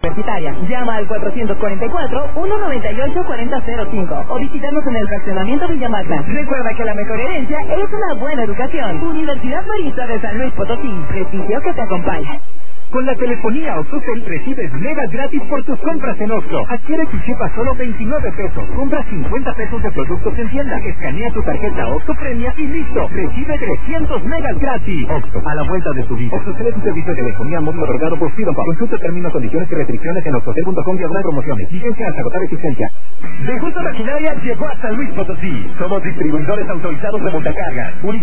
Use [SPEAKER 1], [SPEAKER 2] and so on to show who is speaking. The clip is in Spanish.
[SPEAKER 1] Universitaria. Llama al 444-198-4005 o visítanos en el fraccionamiento Villa Magna. Recuerda que la mejor herencia es una buena educación. Universidad Marista de San Luis Potosí, prestigio que te acompaña.
[SPEAKER 2] Con la telefonía Octocel recibes megas gratis por tus compras en Oxxo. Adquiere tu chip a solo 29 pesos. Compra 50 pesos de productos en tienda. Escanea tu tarjeta Oxxo Premia y listo. Recibe 300 megas gratis. Oxxo, a la vuelta de tu vida. Octocel es un servicio de telefonía móvil otorgado por Freedom Pop. Consulta términos, condiciones y restricciones en oxxocel.com/promociones. Vigencia hasta agotar existencia. De Justo Maquinaria llegó a San Luis Potosí. Somos distribuidores autorizados de montacargas.